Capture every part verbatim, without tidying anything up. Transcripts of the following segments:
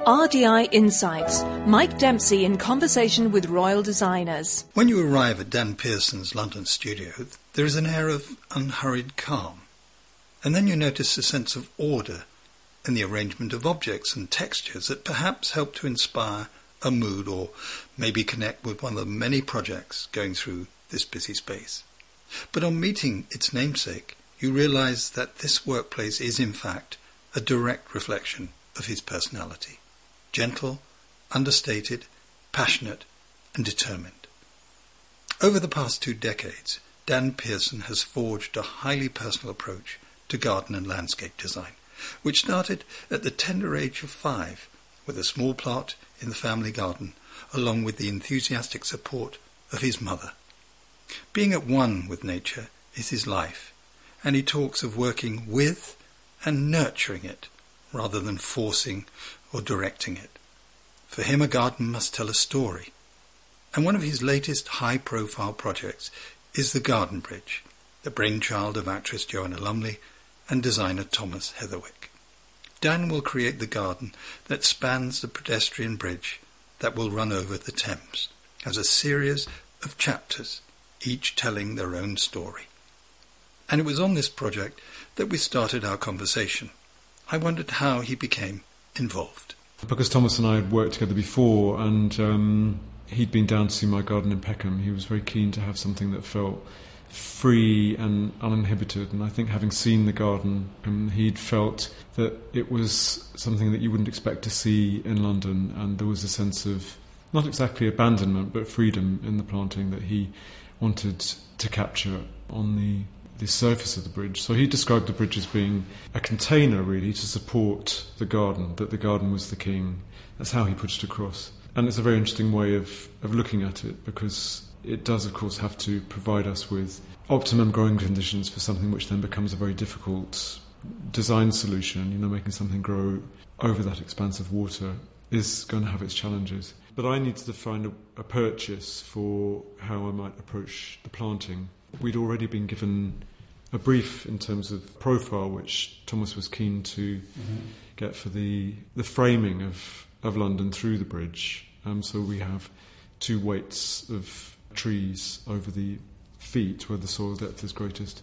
R D I Insights. Mike Dempsey in conversation with royal designers. When you arrive at Dan Pearson's London studio, there is an air of unhurried calm. And then you notice a sense of order in the arrangement of objects and textures that perhaps help to inspire a mood or maybe connect with one of the many projects going through this busy space. But on meeting its namesake, you realise that this workplace is in fact a direct reflection of his personality. Gentle, understated, passionate and determined. Over the past two decades, Dan Pearson has forged a highly personal approach to garden and landscape design, which started at the tender age of five with a small plot in the family garden, along with the enthusiastic support of his mother. Being at one with nature is his life, and he talks of working with and nurturing it rather than forcing or directing it. For him, a garden must tell a story, and one of his latest high-profile projects is the Garden Bridge, the brainchild of actress Joanna Lumley and designer Thomas Heatherwick. Dan will create the garden that spans the pedestrian bridge that will run over the Thames as a series of chapters, each telling their own story. And it was on this project that we started our conversation. I wondered how he became involved. Because Thomas and I had worked together before, and um, he'd been down to see my garden in Peckham, he was very keen to have something that felt free and uninhibited. And I think having seen the garden, um, he'd felt that it was something that you wouldn't expect to see in London, and there was a sense of, not exactly abandonment, but freedom in the planting that he wanted to capture on the the surface of the bridge. So he described the bridge as being a container, really, to support the garden, that the garden was the king. That's how he put it across. And it's a very interesting way of, of looking at it, because it does, of course, have to provide us with optimum growing conditions for something which then becomes a very difficult design solution. You know, making something grow over that expanse of water is going to have its challenges. But I needed to find a, a purchase for how I might approach the planting. We'd already been given a brief in terms of profile, which Thomas was keen to mm-hmm. get for the the framing of, of London through the bridge. Um, so we have two weights of trees over the feet where the soil depth is greatest.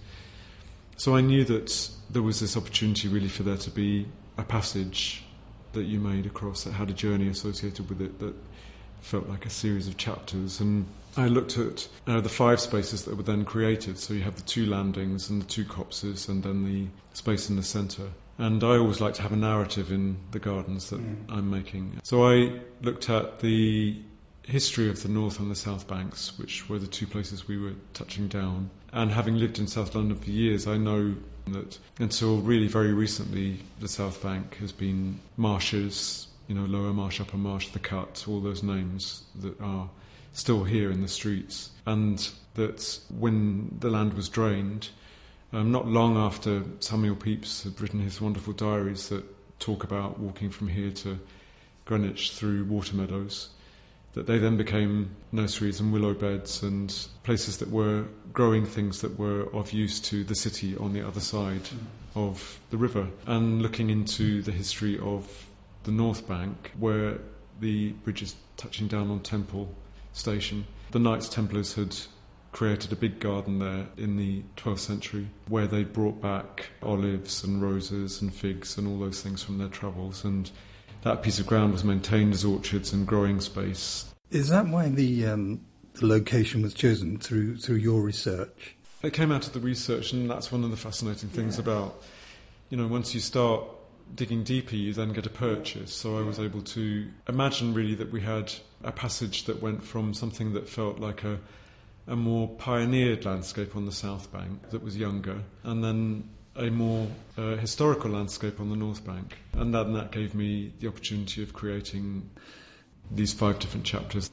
So I knew that there was this opportunity really for there to be a passage that you made across that had a journey associated with it that felt like a series of chapters. And I looked at uh, the five spaces that were then created. So you have the two landings and the two copses and then the space in the centre. And I always like to have a narrative in the gardens that mm. I'm making. So I looked at the history of the North and the South Banks, which were the two places we were touching down. And having lived in South London for years, I know that until really very recently, the South Bank has been marshes, you know, Lower Marsh, Upper Marsh, the Cut, all those names that are still here in the streets. And that when the land was drained, um, not long after Samuel Pepys had written his wonderful diaries that talk about walking from here to Greenwich through water meadows, that they then became nurseries and willow beds and places that were growing things that were of use to the city on the other side mm. of the river. And looking into the history of the North Bank, where the bridge is touching down on Temple Station, the Knights Templars had created a big garden there in the twelfth century where they brought back olives and roses and figs and all those things from their travels, and that piece of ground was maintained as orchards and growing space. Is that why the, um, the location was chosen, through through your research? It came out of the research, and that's one of the fascinating things yeah. about, you know, once you start digging deeper, you then get a purchase. So I was able to imagine really that we had a passage that went from something that felt like a, a more pioneered landscape on the South Bank that was younger, and then a more uh, historical landscape on the North Bank. And then that gave me the opportunity of creating these five different chapters.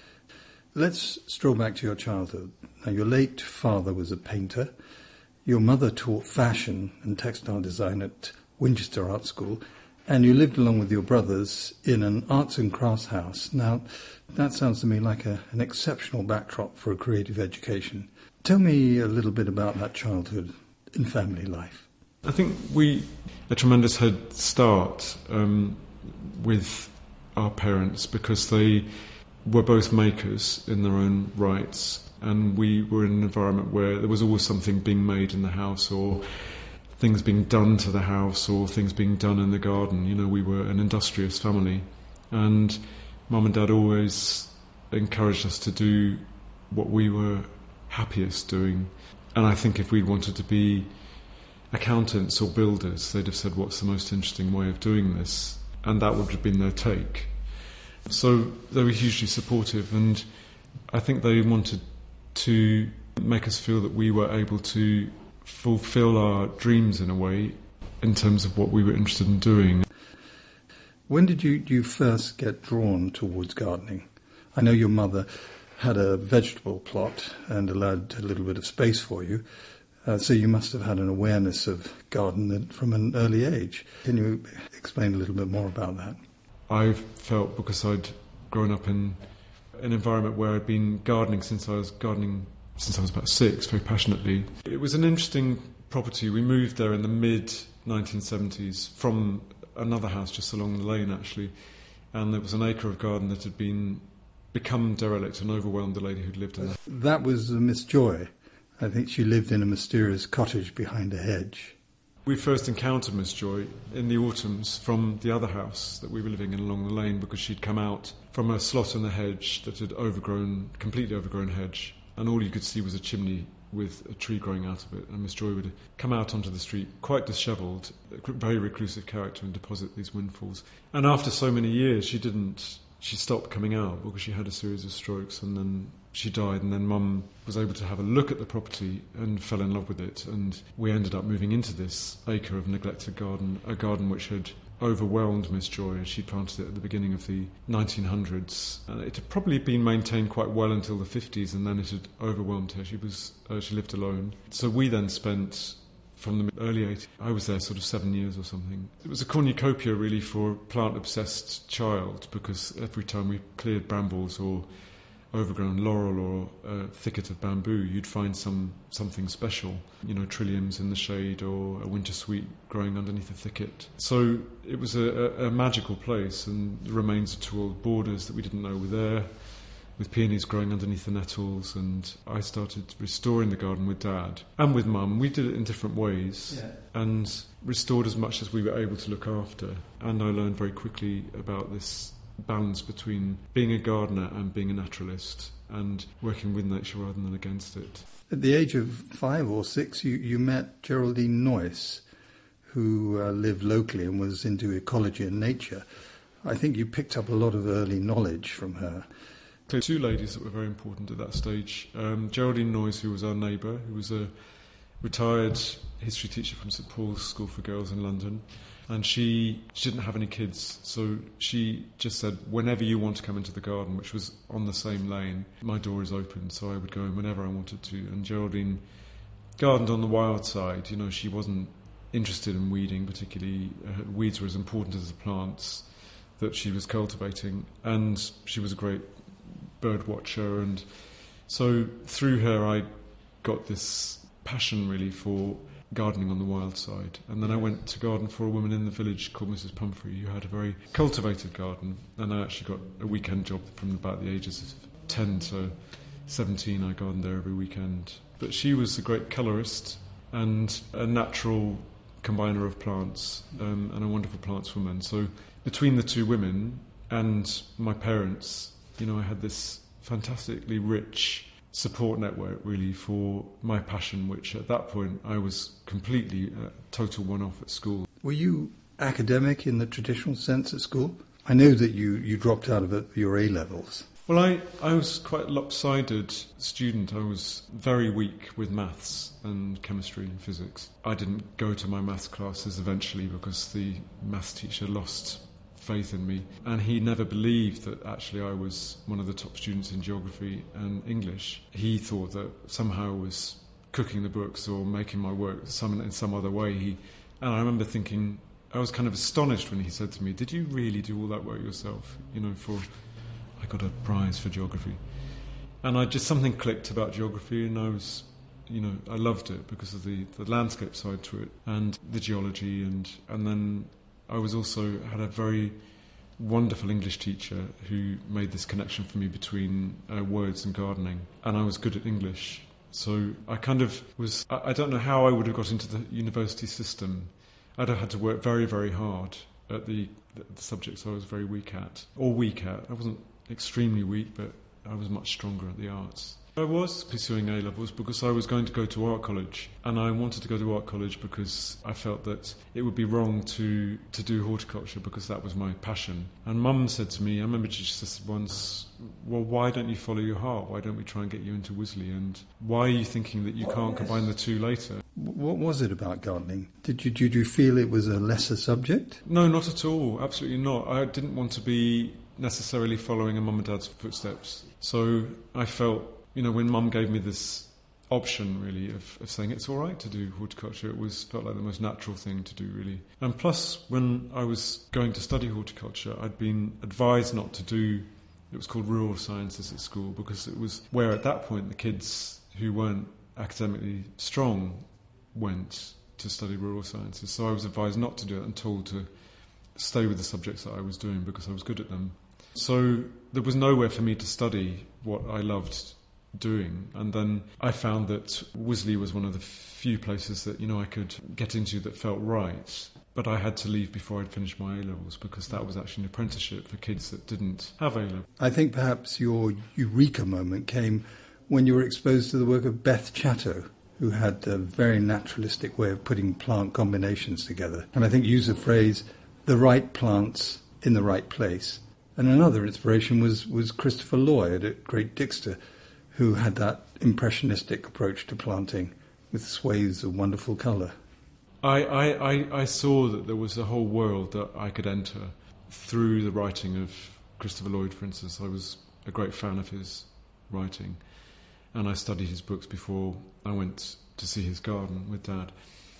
Let's stroll back to your childhood. Now, your late father was a painter. Your mother taught fashion and textile design at Winchester Art School, and you lived along with your brothers in an arts and crafts house. Now, that sounds to me like a, an exceptional backdrop for a creative education. Tell me a little bit about that childhood in family life. I think we a tremendous head start um, with our parents because they were both makers in their own rights, and we were in an environment where there was always something being made in the house, or things being done to the house, or things being done in the garden. You know, we were an industrious family, and Mum and Dad always encouraged us to do what we were happiest doing. And I think if we'd wanted to be accountants or builders, they'd have said, what's the most interesting way of doing this? And that would have been their take. So they were hugely supportive, and I think they wanted to make us feel that we were able to fulfill our dreams in a way in terms of what we were interested in doing. When did you, you first get drawn towards gardening? I know your mother had a vegetable plot and allowed a little bit of space for you, uh, so you must have had an awareness of garden from an early age. Can you explain a little bit more about that? I felt, because I'd grown up in an environment where I'd been gardening since I was gardening since I was about six, very passionately. It was an interesting property. We moved there in the mid nineteen seventies from another house just along the lane, actually, and there was an acre of garden that had been become derelict and overwhelmed the lady who'd lived in there. That was uh, Miss Joy. I think she lived in a mysterious cottage behind a hedge. We first encountered Miss Joy in the autumns from the other house that we were living in along the lane, because she'd come out from a slot in the hedge that had overgrown, completely overgrown hedge, and all you could see was a chimney with a tree growing out of it. And Miss Joy would come out onto the street, quite dishevelled, a very reclusive character, and deposit these windfalls. And after so many years, she didn't. She stopped coming out because she had a series of strokes, and then she died, and then Mum was able to have a look at the property and fell in love with it, and we ended up moving into this acre of neglected garden, a garden which had overwhelmed Miss Joy. She planted it at the beginning of the nineteen hundreds, and it had probably been maintained quite well until the fifties, and then it had overwhelmed her. She was uh, she lived alone. So we then spent, from the early eighties, I was there sort of seven years or something. It was a cornucopia really for a plant-obsessed child, because every time we cleared brambles or overgrown laurel or a thicket of bamboo, you'd find some something special, you know, trilliums in the shade or a winter sweet growing underneath a thicket. So it was a, a, a magical place, and the remains of two old borders that we didn't know were there, with peonies growing underneath the nettles. And I started restoring the garden with Dad and with Mum. We did it in different ways, yeah, and restored as much as we were able to look after. And I learned very quickly about this balance between being a gardener and being a naturalist, and working with nature rather than against it. At the age of five or six, you, you met Geraldine Noyce, who uh, lived locally and was into ecology and nature. I think you picked up a lot of early knowledge from her. So two ladies that were very important at that stage. Um, Geraldine Noyce, who was our neighbour, who was a retired history teacher from St Paul's School for Girls in London. And she, she didn't have any kids, so she just said, whenever you want to come into the garden, which was on the same lane, my door is open, so I would go in whenever I wanted to. And Geraldine gardened on the wild side. You know, she wasn't interested in weeding particularly. Uh, weeds were as important as the plants that she was cultivating. And she was a great bird watcher. And so through her, I got this passion, really, for gardening on the wild side. And then I went to garden for a woman in the village called Missus Pumphrey, who had a very cultivated garden, and I actually got a weekend job from about the ages of ten to seventeen. I gardened there every weekend. But she was a great colourist and a natural combiner of plants, um, and a wonderful plants woman. So between the two women and my parents, you know, I had this fantastically rich support network, really, for my passion, which at that point I was completely a total one-off at school. Were you academic in the traditional sense at school? I know that you, you dropped out of it, your A-levels. Well, I, I was quite a lopsided student. I was very weak with maths and chemistry and physics. I didn't go to my maths classes eventually because the maths teacher lost faith in me, and he never believed that actually I was one of the top students in geography and English. He thought that somehow I was cooking the books or making my work some in some other way. He, and I remember thinking, I was kind of astonished when he said to me, "Did you really do all that work yourself? You know, for I got a prize for geography." And I just something clicked about geography, and I was, you know, I loved it because of the, the landscape side to it and the geology, and and then I was also had a very wonderful English teacher who made this connection for me between uh, words and gardening, and I was good at English. So I kind of was, I, I don't know how I would have got into the university system. I'd have had to work very, very hard at the, the subjects I was very weak at, or weak at. I wasn't extremely weak, but I was much stronger at the arts. I was pursuing A-levels because I was going to go to art college, and I wanted to go to art college because I felt that it would be wrong to, to do horticulture because that was my passion. And Mum said to me, I remember she said once, well, why don't you follow your heart? Why don't we try and get you into Wisley? And why are you thinking that you can't combine the two later? What was it about gardening? Did you, did you feel it was a lesser subject? No, not at all. Absolutely not. I didn't want to be necessarily following in Mum and Dad's footsteps. So I felt, you know, when Mum gave me this option, really, of, of saying it's all right to do horticulture, it was felt like the most natural thing to do, really. And plus, when I was going to study horticulture, I'd been advised not to do, it was called rural sciences at school, because it was where at that point the kids who weren't academically strong went to study rural sciences. So I was advised not to do it and told to stay with the subjects that I was doing because I was good at them. So there was nowhere for me to study what I loved doing, and then I found that Wisley was one of the few places that, you know, I could get into that felt right, but I had to leave before I'd finished my A-levels because that was actually an apprenticeship for kids that didn't have A-levels. I think perhaps your eureka moment came when you were exposed to the work of Beth Chatto, who had a very naturalistic way of putting plant combinations together, and I think used the phrase, the right plants in the right place. And another inspiration was, was Christopher Lloyd at Great Dixter, who had that impressionistic approach to planting with swathes of wonderful colour. I, I, I, I saw that there was a whole world that I could enter through the writing of Christopher Lloyd, for instance. I was a great fan of his writing, and I studied his books before I went to see his garden with Dad.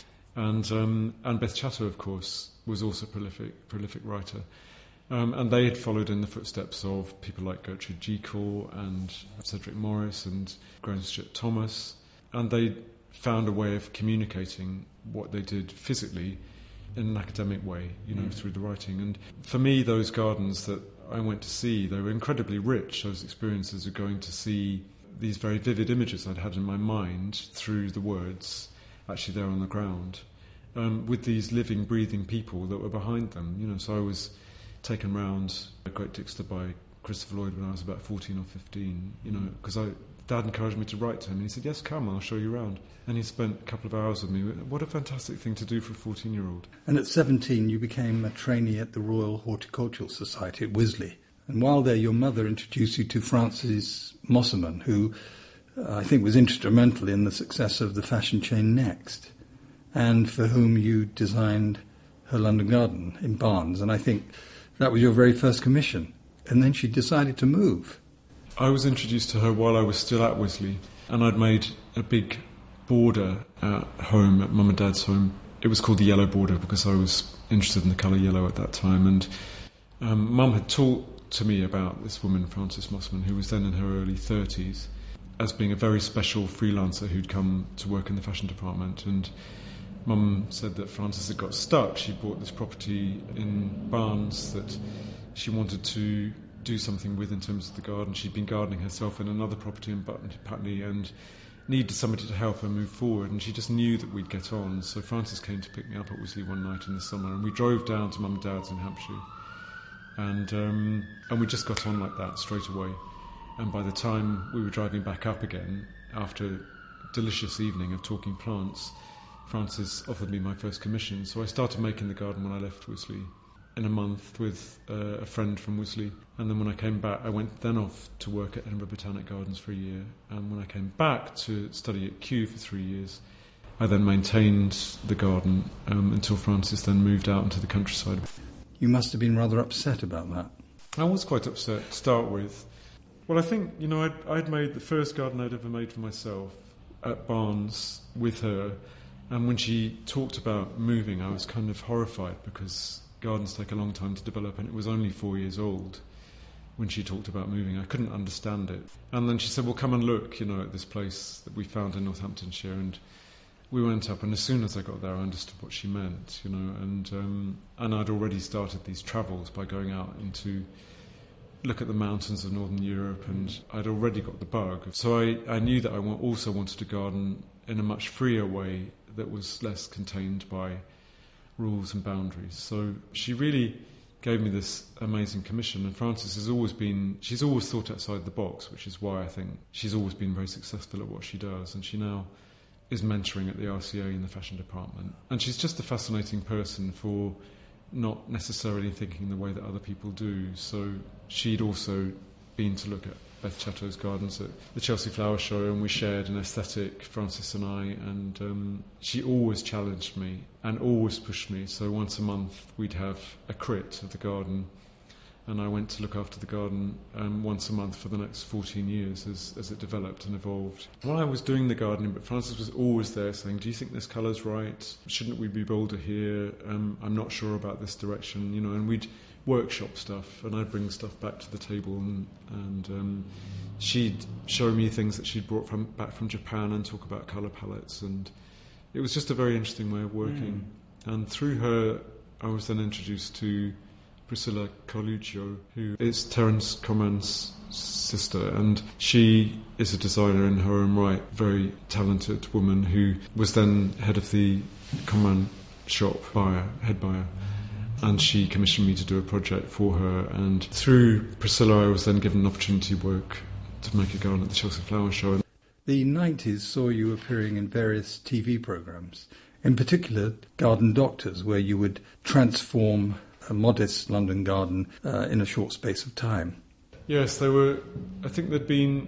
And um, and Beth Chatto, of course, was also a prolific, prolific writer. Um, and they had followed in the footsteps of people like Gertrude Jekyll and Cedric Morris and Graham Stuart Thomas. And they found a way of communicating what they did physically in an academic way, you know, mm. through the writing. And for me, those gardens that I went to see, they were incredibly rich, those experiences of going to see these very vivid images I'd had in my mind through the words actually there on the ground, um, with these living, breathing people that were behind them, you know. So I was taken round a Great Dixter by Christopher Lloyd when I was about fourteen or fifteen, you know, because I Dad encouraged me to write to him, and he said, yes, come, I'll show you around. And he spent a couple of hours with me. What a fantastic thing to do for a fourteen-year-old. And at seventeen, you became a trainee at the Royal Horticultural Society at Wisley. And while there, your mother introduced you to Frances Mosselman, who uh, I think was instrumental in the success of the fashion chain Next, and for whom you designed her London garden in Barnes. And I think that was your very first commission. And then she decided to move. I was introduced to her while I was still at Wisley, and I'd made a big border at home, at Mum and Dad's home. It was called the Yellow Border because I was interested in the colour yellow at that time. And um, Mum had taught to me about this woman, Frances Mosselman, who was then in her early thirties, as being a very special freelancer who'd come to work in the fashion department. And Mum said that Frances had got stuck. She bought this property in Barnes that she wanted to do something with in terms of the garden. She'd been gardening herself in another property in Button Putney and needed somebody to help her move forward, and she just knew that we'd get on. So Frances came to pick me up at Wisley one night in the summer, and we drove down to Mum and Dad's in Hampshire, and um, and we just got on like that straight away. And by the time we were driving back up again, after a delicious evening of talking plants, Frances offered me my first commission. So I started making the garden when I left Wisley, in a month with uh, a friend from Wisley. And then when I came back, I went then off to work at Edinburgh Botanic Gardens for a year. And when I came back to study at Kew for three years, I then maintained the garden um, until Frances then moved out into the countryside. You must have been rather upset about that. I was quite upset to start with. Well, I think, you know, I'd, I'd made the first garden I'd ever made for myself at Barnes with her. And when she talked about moving, I was kind of horrified because gardens take a long time to develop, and it was only four years old when she talked about moving. I couldn't understand it. And then she said, well, come and look, you know, at this place that we found in Northamptonshire. And we went up, and as soon as I got there, I understood what she meant, you know, and um, and I'd already started these travels by going out into look at the mountains of Northern Europe, and I'd already got the bug. So I, I knew that I also wanted to garden in a much freer way that was less contained by rules and boundaries. So she really gave me this amazing commission, and Frances has always been, she's always thought outside the box, which is why I think she's always been very successful at what she does, and she now is mentoring at the R C A in the fashion department. And she's just a fascinating person for not necessarily thinking the way that other people do. So she'd also been to look at Beth Chatto's gardens at the Chelsea Flower Show, and we shared an aesthetic, Frances and I, and um, she always challenged me and always pushed me. So once a month we'd have a crit of the garden, and I went to look after the garden um, once a month for the next fourteen years as, as it developed and evolved. While I was doing the gardening, but Frances was always there saying, do you think this colour's right? Shouldn't we be bolder here? Um, I'm not sure about this direction, you know, and we'd workshop stuff, and I'd bring stuff back to the table, and, and um, she'd show me things that she'd brought from back from Japan and talk about colour palettes, and it was just a very interesting way of working. Mm. And through her, I was then introduced to Priscilla Carluccio, who is Terence Comran's sister, and she is a designer in her own right, very talented woman who was then head of the Comran shop, buyer, head buyer, and she commissioned me to do a project for her, and through Priscilla I was then given an opportunity to work to make a garden at the Chelsea Flower Show. The nineties saw you appearing in various T V programmes, in particular Garden Doctors, where you would transform a modest London garden uh, in a short space of time. Yes, there were, I think there'd been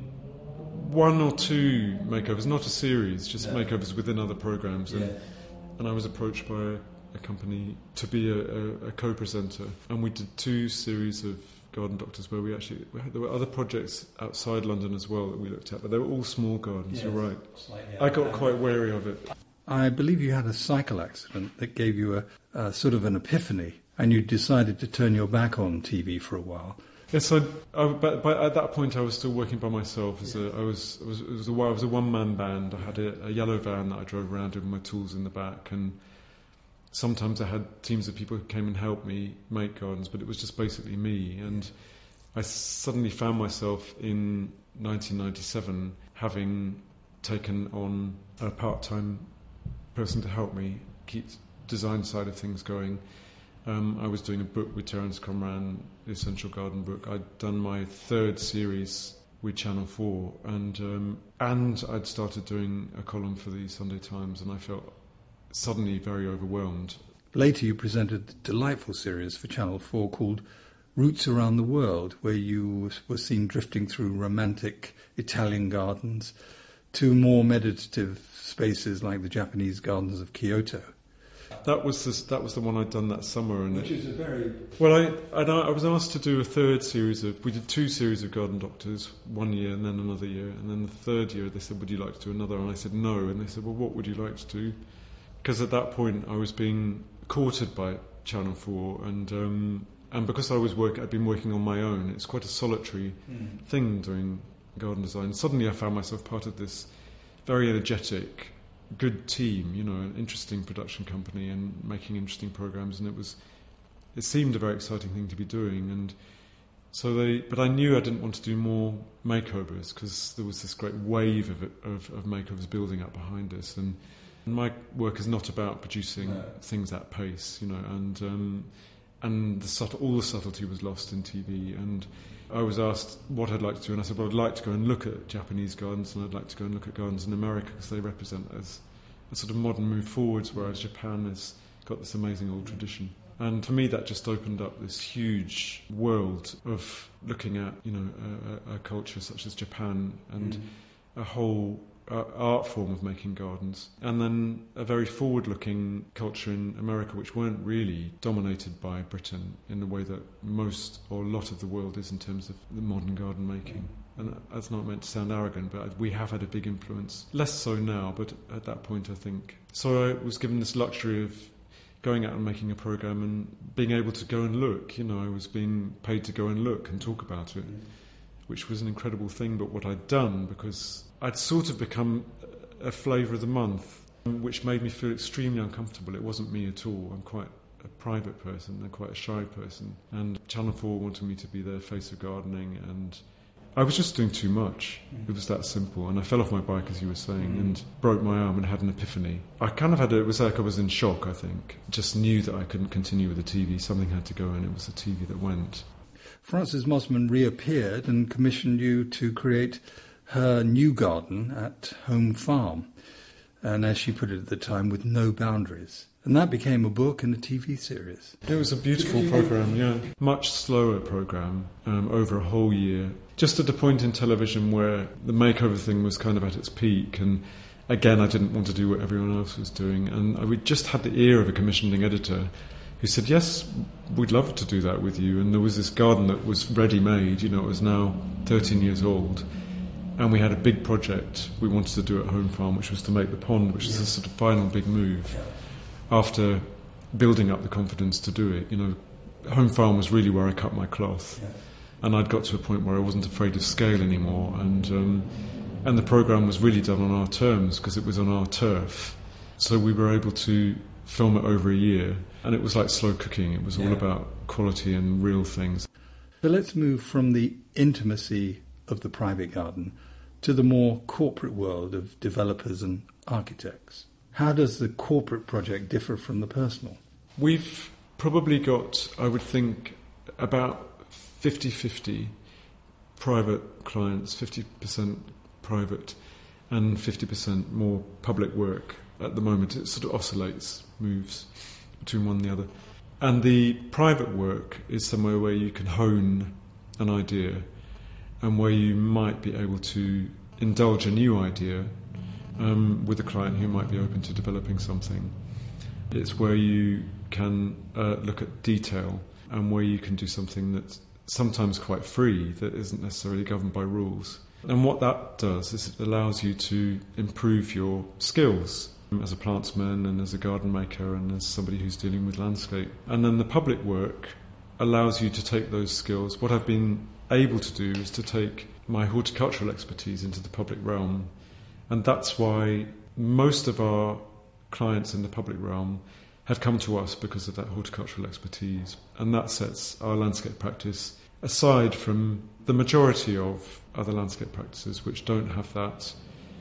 one or two makeovers, not a series, just no. makeovers within other programmes. And, yeah. and I was approached by a, a company to be a, a, a co-presenter. And we did two series of Garden Doctors where we actually, we had, there were other projects outside London as well that we looked at, but they were all small gardens, yes. You're right. Slightly I got quite wary of it. I believe you had a cycle accident that gave you a, a sort of an epiphany, and you decided to turn your back on T V for a while. Yes, I, I, but, but at that point I was still working by myself. As a, I was, I was, it was a, I was a one-man band. I had a, a yellow van that I drove around with my tools in the back, and sometimes I had teams of people who came and helped me make gardens, but it was just basically me. And I suddenly found myself in nineteen ninety-seven having taken on a part-time person to help me keep the design side of things going. Um, I was doing a book with Terence Comran, the Essential Garden book. I'd done my third series with Channel four, and um, and I'd started doing a column for the Sunday Times, and I felt suddenly very overwhelmed. Later you presented a delightful series for Channel four called Roots Around the World, where you were seen drifting through romantic Italian gardens to more meditative spaces like the Japanese gardens of Kyoto. That was the, that was the one I'd done that summer, and which is a very well. I, I I was asked to do a third series of. We did two series of Garden Doctors, one year and then another year, and then the third year they said, "Would you like to do another?" And I said no, and they said, "Well, what would you like to do?" Because at that point I was being courted by Channel four, and um, and because I was work, I'd been working on my own. It's quite a solitary mm. thing doing garden design. Suddenly I found myself part of this very energetic, good team, you know, an interesting production company and making interesting programs, and it was, it seemed a very exciting thing to be doing. And so they, but I knew I didn't want to do more makeovers because there was this great wave of, it, of of makeovers building up behind us, and, and my work is not about producing no. things at pace, you know, and um, and the subtle, all the subtlety was lost in T V. And I was asked what I'd like to do, and I said, well, I'd like to go and look at Japanese gardens, and I'd like to go and look at gardens in America because they represent as a sort of modern move forwards, whereas Japan has got this amazing old tradition. And for me, that just opened up this huge world of looking at, you know, a, a culture such as Japan and mm. a whole uh, art form of making gardens, and then a very forward-looking culture in America, which weren't really dominated by Britain in the way that most or a lot of the world is in terms of the modern garden making. And that's not meant to sound arrogant, but we have had a big influence. Less so now, but at that point, I think. So I was given this luxury of going out and making a programme and being able to go and look. You know, I was being paid to go and look and talk about it, which was an incredible thing. But what I'd done, because I'd sort of become a flavour of the month which made me feel extremely uncomfortable. It wasn't me at all. I'm quite a private person and quite a shy person. And Channel four wanted me to be their face of gardening, and I was just doing too much. It was that simple. And I fell off my bike, as you were saying, and broke my arm and had an epiphany. I kind of had a, it was like I was in shock, I think. Just knew that I couldn't continue with the T V. Something had to go, and it was the T V that went. Frances Mosman reappeared and commissioned you to create her new garden at Home Farm. And as she put it at the time, with no boundaries. And that became a book and a T V series. It was a beautiful programme, yeah. Much slower programme, um, over a whole year. Just at a point in television where the makeover thing was kind of at its peak, and again, I didn't want to do what everyone else was doing. And we just had the ear of a commissioning editor who said, yes, we'd love to do that with you. And there was this garden that was ready-made, you know, it was now thirteen years old. And we had a big project we wanted to do at Home Farm, which was to make the pond, which is the sort of final big move. After building up the confidence to do it, you know, Home Farm was really where I cut my cloth. Yeah. And I'd got to a point where I wasn't afraid of scale anymore. And um, and the programme was really done on our terms because it was on our turf. So we were able to film it over a year. And it was like slow cooking. It was all yeah. about quality and real things. So let's move from the intimacy of the private garden to the more corporate world of developers and architects. How does the corporate project differ from the personal? We've probably got, I would think, about fifty-fifty private clients, fifty percent private and fifty percent more public work at the moment. It sort of oscillates, moves between one and the other. And the private work is somewhere where you can hone an idea and where you might be able to indulge a new idea um, with a client who might be open to developing something. It's where you can uh, look at detail and where you can do something that's sometimes quite free, that isn't necessarily governed by rules. And what that does is it allows you to improve your skills as a plantsman and as a garden maker and as somebody who's dealing with landscape. And then the public work allows you to take those skills. What I've been able to do is to take my horticultural expertise into the public realm, and that's why most of our clients in the public realm have come to us because of that horticultural expertise, and that sets our landscape practice aside from the majority of other landscape practices which don't have that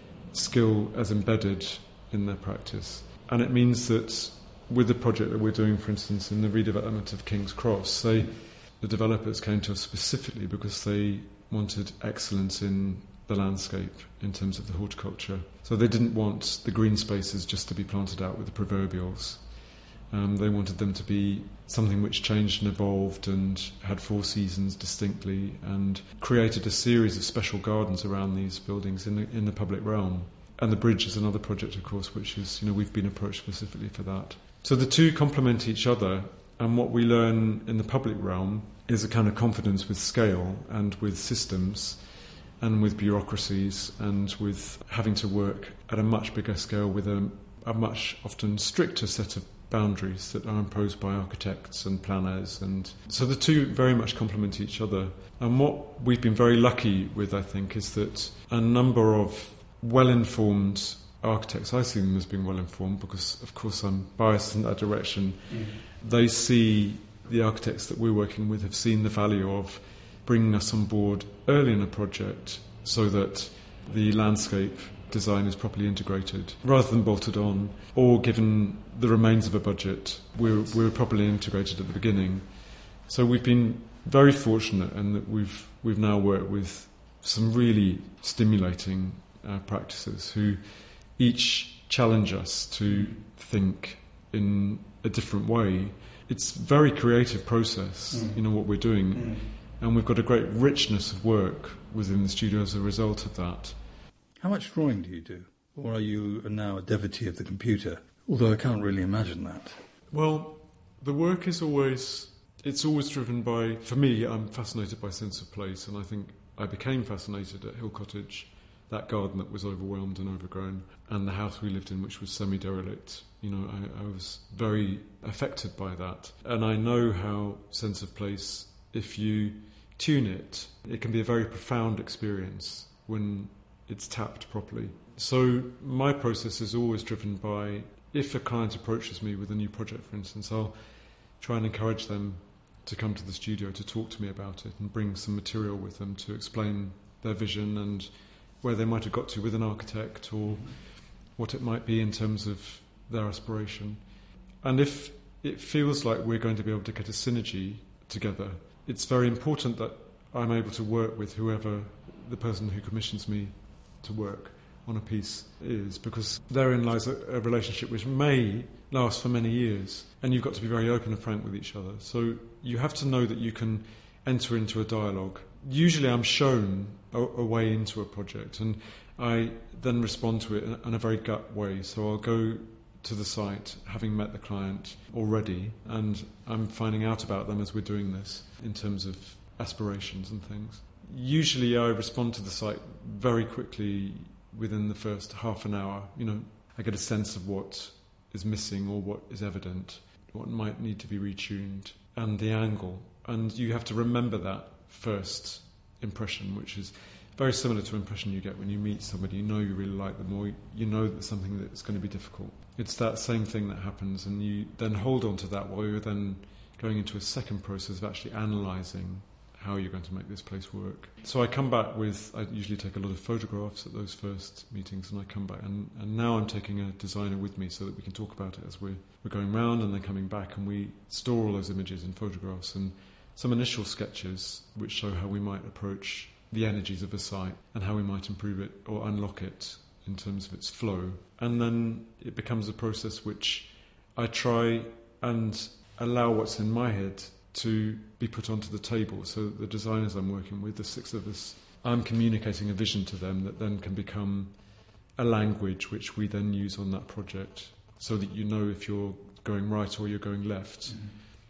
skill as embedded in their practice. And it means that with the project that we're doing, for instance, in the redevelopment of King's Cross, they the developers came to us specifically because they wanted excellence in the landscape in terms of the horticulture. So they didn't want the green spaces just to be planted out with the proverbials. Um, they wanted them to be something which changed and evolved and had four seasons distinctly, and created a series of special gardens around these buildings in the, in the public realm. And the bridge is another project, of course, which is, you know, we've been approached specifically for that. So the two complement each other. And what we learn in the public realm is a kind of confidence with scale and with systems and with bureaucracies and with having to work at a much bigger scale with a, a much often stricter set of boundaries that are imposed by architects and planners. And so the two very much complement each other. And what we've been very lucky with, I think, is that a number of well-informed architects, I see them as being well-informed because, of course, I'm biased in that direction. Mm-hmm. They see, the architects that we're working with have seen the value of bringing us on board early in a project so that the landscape design is properly integrated rather than bolted on, or given the remains of a budget, we're, we're properly integrated at the beginning. So we've been very fortunate in that we've, we've now worked with some really stimulating uh, practices who each challenge us to think in a different way. It's a very creative process, mm. you know, what we're doing. Mm. And we've got a great richness of work within the studio as a result of that. How much drawing do you do? Or are you now a devotee of the computer? Although I can't really imagine that. Well, the work is always, it's always driven by, for me, I'm fascinated by sense of place, and I think I became fascinated at Hill Cottage, that garden that was overwhelmed and overgrown, and the house we lived in, which was semi-derelict. You know, I, I was very affected by that. And I know how sense of place, if you tune it, it can be a very profound experience when it's tapped properly. So my process is always driven by, if a client approaches me with a new project, for instance, I'll try and encourage them to come to the studio to talk to me about it and bring some material with them to explain their vision and where they might have got to with an architect or what it might be in terms of their aspiration. And if it feels like we're going to be able to get a synergy together, it's very important that I'm able to work with whoever the person who commissions me to work on a piece is, because therein lies a, a relationship which may last for many years, and you've got to be very open and frank with each other. So you have to know that you can enter into a dialogue. Usually I'm shown a, a way into a project, and I then respond to it in, in a very gut way. So I'll go to the site having met the client already, and I'm finding out about them as we're doing this in terms of aspirations and things. Usually I respond to the site very quickly within the first half an hour. You know, I get a sense of what is missing or what is evident, what might need to be retuned, and the angle. And you have to remember that first impression, which is very similar to an impression you get when you meet somebody. You know you really like them, or you know that something that's going to be difficult. It's that same thing that happens, and you then hold on to that while you're then going into a second process of actually analysing how you're going to make this place work. So I come back with, I usually take a lot of photographs at those first meetings, and I come back, and, and now I'm taking a designer with me so that we can talk about it as we're, we're going round and then coming back, and we store all those images and photographs and some initial sketches which show how we might approach the energies of a site and how we might improve it or unlock it in terms of its flow. And then it becomes a process which I try and allow what's in my head to be put onto the table. So the designers I'm working with, the six of us, I'm communicating a vision to them that then can become a language which we then use on that project, so that you know if you're going right or you're going left, mm-hmm.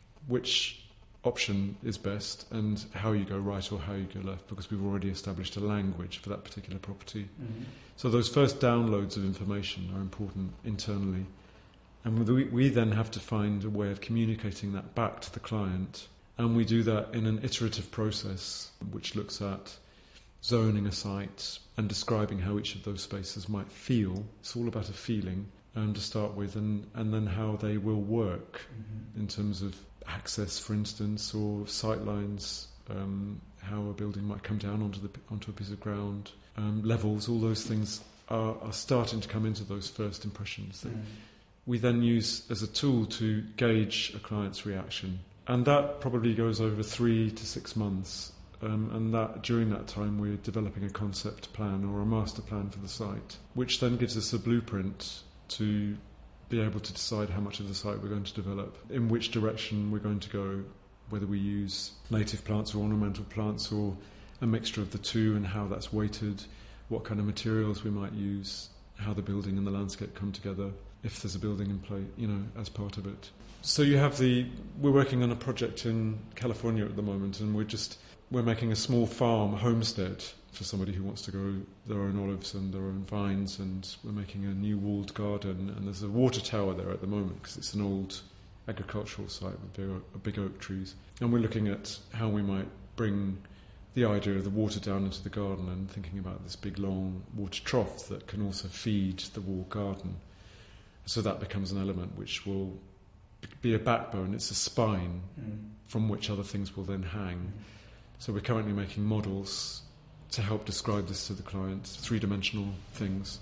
which option is best and how you go right or how you go left, because we've already established a language for that particular property. Mm-hmm. So those first downloads of information are important internally. And we, we then have to find a way of communicating that back to the client. And we do that in an iterative process, which looks at zoning a site and describing how each of those spaces might feel. It's all about a feeling um, to start with, and, and then how they will work mm-hmm. in terms of access, for instance, or sight lines, um, how a building might come down onto, the, onto a piece of ground, um, levels, all those things are, are starting to come into those first impressions that mm. we then use as a tool to gauge a client's reaction. And that probably goes over three to six months. Um, and that during that time we're developing a concept plan or a master plan for the site, which then gives us a blueprint to be able to decide how much of the site we're going to develop, in which direction we're going to go, whether we use native plants or ornamental plants or a mixture of the two, and how that's weighted, what kind of materials we might use, how the building and the landscape come together, if there's a building in play, you know, as part of it. So you have the, we're working on a project in California at the moment, and we're just, we're making a small farm homestead for somebody who wants to grow their own olives and their own vines, and we're making a new walled garden, and there's a water tower there at the moment because it's an old agricultural site with big, big oak trees, and we're looking at how we might bring the idea of the water down into the garden, and thinking about this big long water trough that can also feed the walled garden. So that becomes an element which will be a backbone, it's a spine mm. from which other things will then hang. Mm. So we're currently making models to help describe this to the client, three-dimensional things.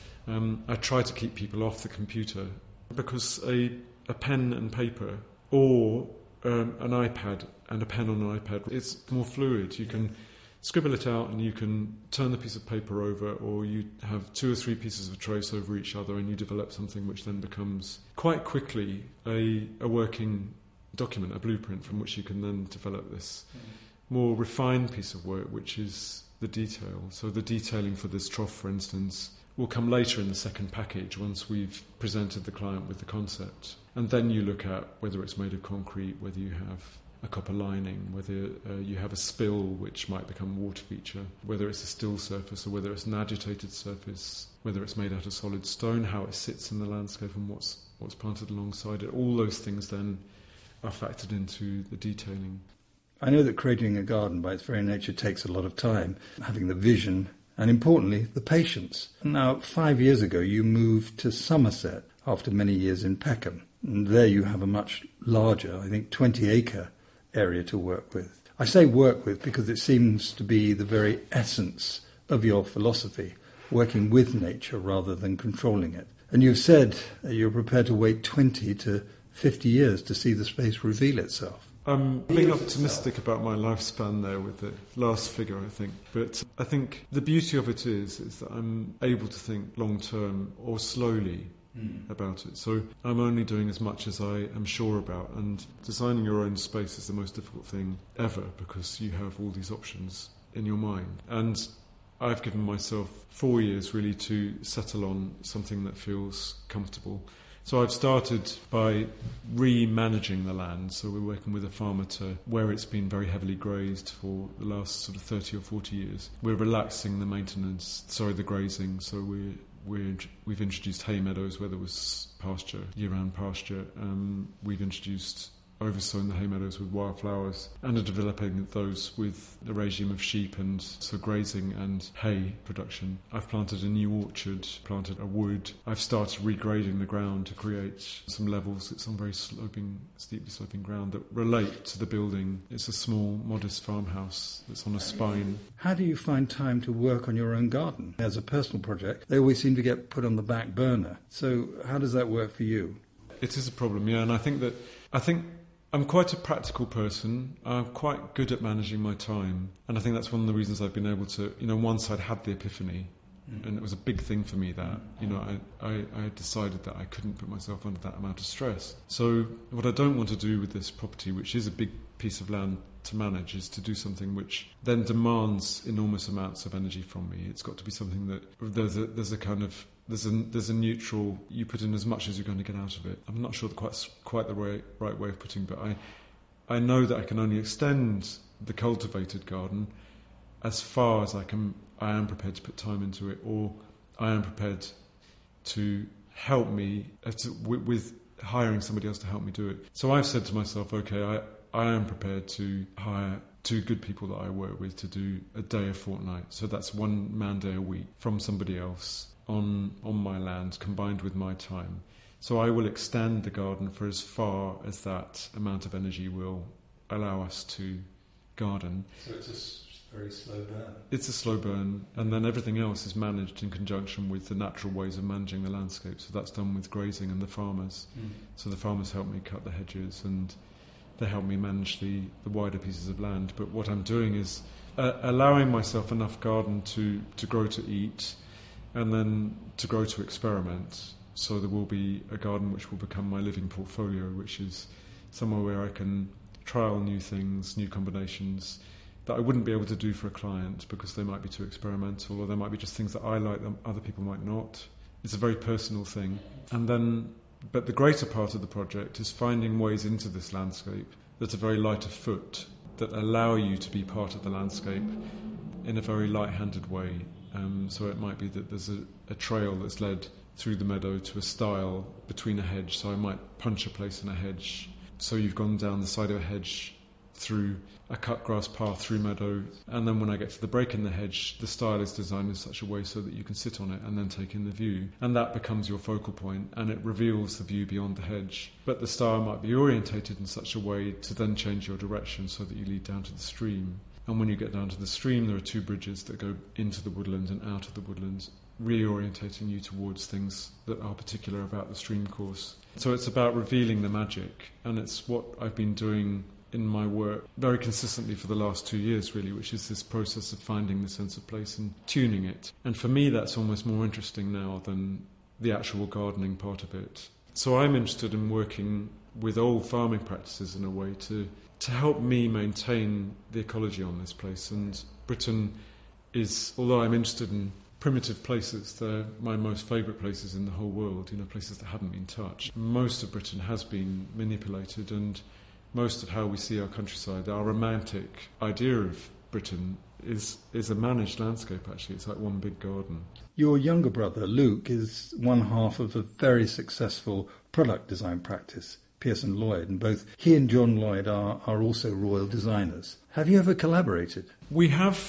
Um, I try to keep people off the computer, because a, a pen and paper or um, an iPad and a pen on an iPad, it's more fluid. You can scribble it out and you can turn the piece of paper over, or you have two or three pieces of trace over each other, and you develop something which then becomes quite quickly a, a working document, a blueprint from which you can then develop this mm. more refined piece of work, which is the detail. So the detailing for this trough, for instance, will come later in the second package once we've presented the client with the concept. And then you look at whether it's made of concrete, whether you have a copper lining, whether uh, you have a spill which might become a water feature, whether it's a still surface or whether it's an agitated surface, whether it's made out of solid stone, how it sits in the landscape and what's what's planted alongside it. All those things then are factored into the detailing. I know that creating a garden by its very nature takes a lot of time. Having the vision and importantly, the patience. Now, five years ago, you moved to Somerset after many years in Peckham. And there you have a much larger, I think, twenty-acre area to work with. I say work with because it seems to be the very essence of your philosophy, working with nature rather than controlling it. And you've said that you're prepared to wait twenty to fifty years to see the space reveal itself. I'm being optimistic about my lifespan there with the last figure, I think. But I think the beauty of it is, is that I'm able to think long-term or slowly mm. about it. So I'm only doing as much as I am sure about. And designing your own space is the most difficult thing ever because you have all these options in your mind. And I've given myself four years really to settle on something that feels comfortable. So I've started by re-managing the land. So we're working with a farmer to where it's been very heavily grazed for the last sort of thirty or forty years. We're relaxing the maintenance, sorry, the grazing. So we're, we're, we've introduced hay meadows where there was pasture, year-round pasture. Um, we've introduced oversown the hay meadows with wildflowers and are developing those with a regime of sheep and so grazing and hay production. I've planted a new orchard, planted a wood. I've started regrading the ground to create some levels. It's on very sloping, steeply sloping ground that relate to the building. It's a small, modest farmhouse that's on a spine. How do you find time to work on your own garden? As a personal project, they always seem to get put on the back burner. So how does that work for you? It is a problem, yeah, and I think that I think I'm quite a practical person. I'm quite good at managing my time. And I think that's one of the reasons I've been able to, you know, once I'd had the epiphany, mm. and it was a big thing for me that, you know, I, I, I decided that I couldn't put myself under that amount of stress. So what I don't want to do with this property, which is a big piece of land to manage, is to do something which then demands enormous amounts of energy from me. It's got to be something that there's a, there's a kind of There's a, there's a neutral, you put in as much as you're going to get out of it. I'm not sure the quite, quite the right, right way of putting it, but I, I know that I can only extend the cultivated garden as far as I can. I am prepared to put time into it, or I am prepared to help me uh, to, with, with hiring somebody else to help me do it. So I've said to myself, okay, I, I am prepared to hire two good people that I work with to do a day a fortnight. So that's one man day a week from somebody else on on my land combined with my time. So I will extend the garden for as far as that amount of energy will allow us to garden. So it's a very slow burn. It's a slow burn, and then everything else is managed in conjunction with the natural ways of managing the landscape. So that's done with grazing and the farmers. Mm. So the farmers help me cut the hedges and they help me manage the, the wider pieces of land. But what I'm doing is uh, allowing myself enough garden to, to grow to eat, and then to grow to experiment. So there will be a garden which will become my living portfolio, which is somewhere where I can trial new things, new combinations that I wouldn't be able to do for a client because they might be too experimental, or there might be just things that I like that other people might not. It's a very personal thing. And then, but the greater part of the project is finding ways into this landscape that are very light of foot, that allow you to be part of the landscape in a very light-handed way. Um, so it might be that there's a, a trail that's led through the meadow to a stile between a hedge. So I might punch a place in a hedge. So you've gone down the side of a hedge through a cut grass path through meadow, and then when I get to the break in the hedge, the stile is designed in such a way so that you can sit on it and then take in the view, and that becomes your focal point, and it reveals the view beyond the hedge. But the stile might be orientated in such a way to then change your direction so that you lead down to the stream. And when you get down to the stream, there are two bridges that go into the woodlands and out of the woodlands, reorientating you towards things that are particular about the stream course. So it's about revealing the magic, and it's what I've been doing in my work very consistently for the last two years, really, which is this process of finding the sense of place and tuning it. And for me, that's almost more interesting now than the actual gardening part of it. So I'm interested in working with old farming practices in a way to to help me maintain the ecology on this place. And Britain is, although I'm interested in primitive places, they're my most favourite places in the whole world, you know, places that haven't been touched. Most of Britain has been manipulated, and most of how we see our countryside, our romantic idea of Britain is is a managed landscape, actually. It's like one big garden. Your younger brother, Luke, is one half of a very successful product design practice, Pearson Lloyd, and both he and John Lloyd are, are also royal designers. Have you ever collaborated? We have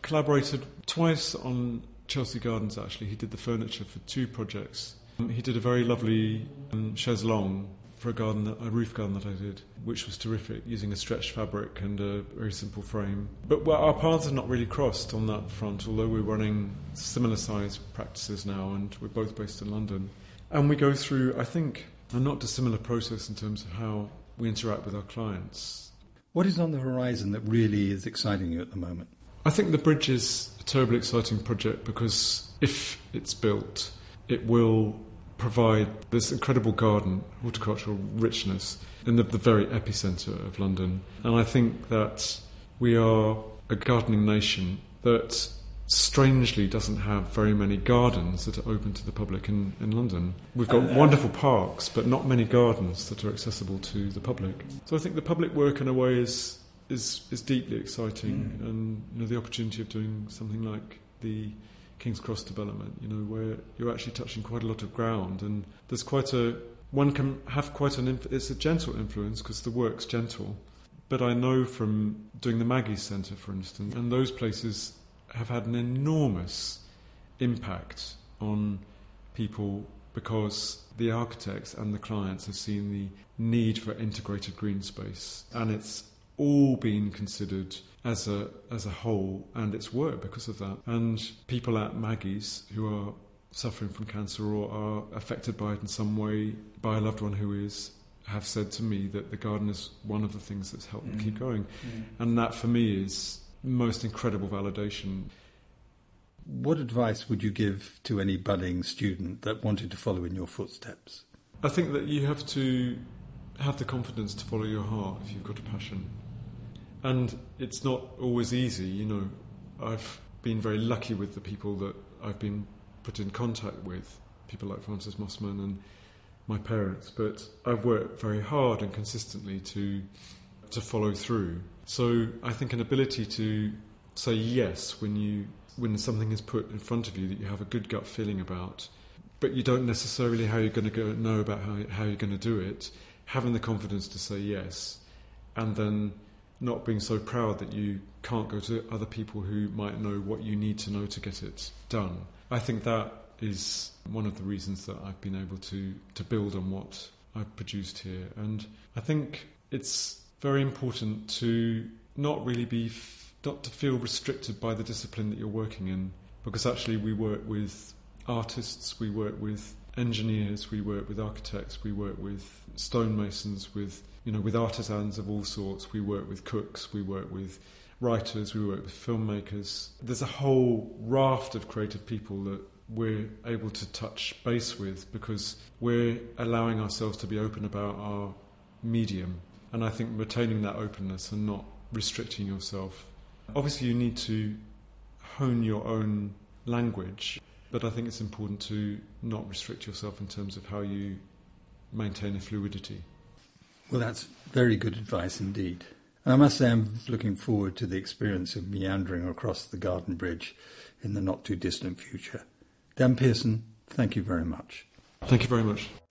collaborated twice on Chelsea Gardens, actually. He did the furniture for two projects. Um, he did a very lovely um, chaise-longue for a garden, that, a roof garden that I did, which was terrific, using a stretched fabric and a very simple frame. But well, our paths have not really crossed on that front, although we're running similar size practices now, and we're both based in London. And we go through, I think, a not dissimilar process in terms of how we interact with our clients. What is on the horizon that really is exciting you at the moment? I think the bridge is a terribly exciting project because if it's built, it will provide this incredible garden, horticultural richness in the, the very epicentre of London. And I think that we are a gardening nation that strangely doesn't have very many gardens that are open to the public in, in London. We've got wonderful parks, but not many gardens that are accessible to the public. So I think the public work in a way is is, is deeply exciting, mm. and you know, the opportunity of doing something like the King's Cross development, you know, where you're actually touching quite a lot of ground, and there's quite a one can have quite an inf- it's a gentle influence because the work's gentle. But I know from doing the Maggie's Centre, for instance, and those places have had an enormous impact on people because the architects and the clients have seen the need for integrated green space, and it's all been considered as a as a whole, and it's worked because of that. And people at Maggie's who are suffering from cancer or are affected by it in some way, by a loved one who is, have said to me that the garden is one of the things that's helped mm. them keep going. Mm. And that for me is most incredible validation. What advice would you give to any budding student that wanted to follow in your footsteps? I think that you have to have the confidence to follow your heart if you've got a passion. And it's not always easy, you know. I've been very lucky with the people that I've been put in contact with, people like Francis Mossman and my parents, but I've worked very hard and consistently to to follow through. So I think an ability to say yes when you when something is put in front of you that you have a good gut feeling about, but you don't necessarily how you're going to go know about how how you're going to do it, having the confidence to say yes, and then not being so proud that you can't go to other people who might know what you need to know to get it done. I think that is one of the reasons that I've been able to, to build on what I've produced here. And I think it's very important to not really be, not to feel restricted by the discipline that you're working in, because actually we work with artists, we work with engineers, we work with architects, we work with stonemasons, with you know, with artisans of all sorts. We work with cooks, we work with writers, we work with filmmakers. There's a whole raft of creative people that we're able to touch base with because we're allowing ourselves to be open about our medium. And I think retaining that openness and not restricting yourself. Obviously you need to hone your own language, but I think it's important to not restrict yourself in terms of how you maintain a fluidity. Well, that's very good advice indeed. And I must say I'm looking forward to the experience of meandering across the garden bridge in the not too distant future. Dan Pearson, thank you very much. Thank you very much.